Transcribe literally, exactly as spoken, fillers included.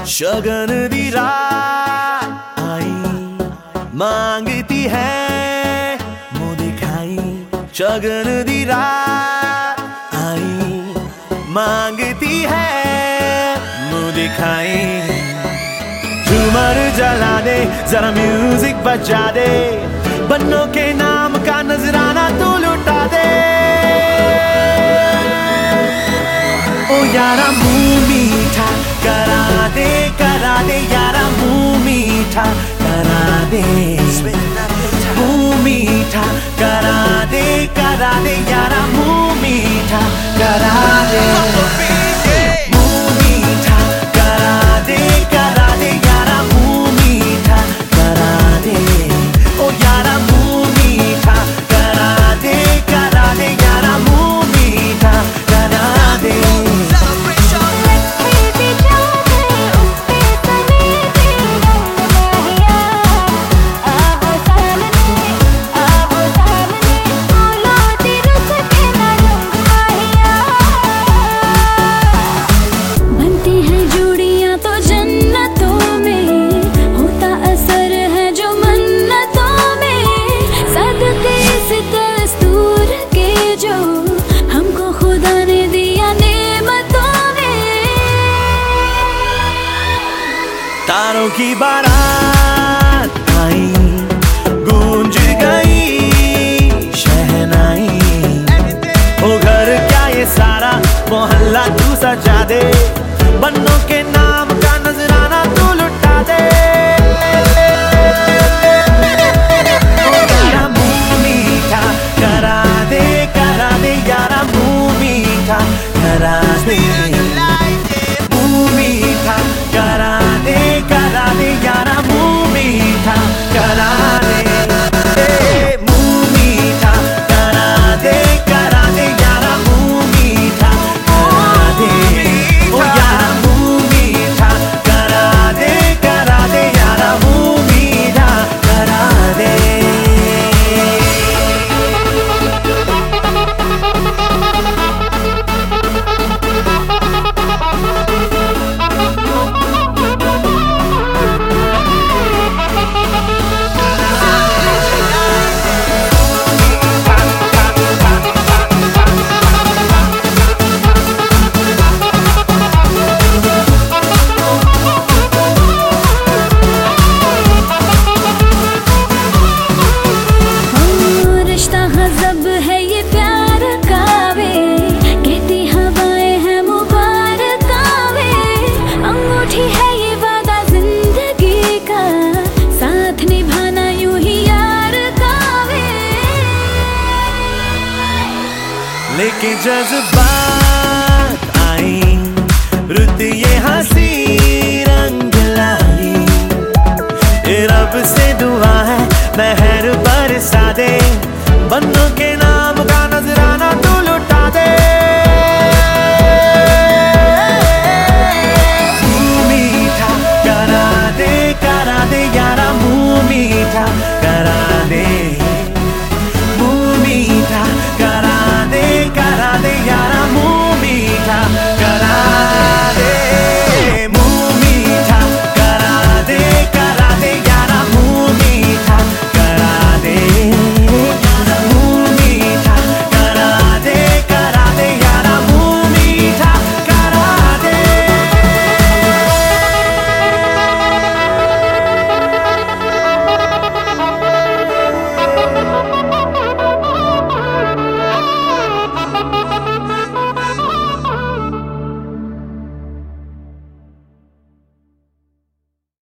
शगन दी रात आई मांगती है मुँह दिखाई। शगन दी रात आई मांगती है मुँह दिखाई। झूमर जला दे जरा म्यूजिक बजा दे, बन्नों के नाम का नजराना तू लुटा दे। ओ यारा मुंह मीठा करा दे करा दे, यारा मुंह मीठा करा दे। मुंह मीठा करा दे करा दे, यारा मुंह मीठा करा दे। मुंह मीठा करा दे करा दे, यारा मुंह मीठा करा दे। ओ यारा मुंह मीठा करा दे करा दे, यारा मुंह मीठा करा दे। तारों की बारात आई गूंज गई शहनाई। ओ घर क्या ये सारा मोहल्ला तू सजा दे, बन्नों के नाम का नजराना तू लुटा दे। ओ यारा मुंह मीठा करा दे करा दे, यारा मुंह मीठा करा दे। मुंह मीठा करा दे करा दे, यारा मुंह मीठा करा दे। मुंह मीठा करा दे करा दे, यारा मुंह मीठा करा दे। ओ यारा मुंह मीठा करा दे करा दे, यारा मुंह मीठा करा दे। लेके जज्बात आई रुत ये हंसी रंग लाई। रब से दुआ है मेहर बरसा दे,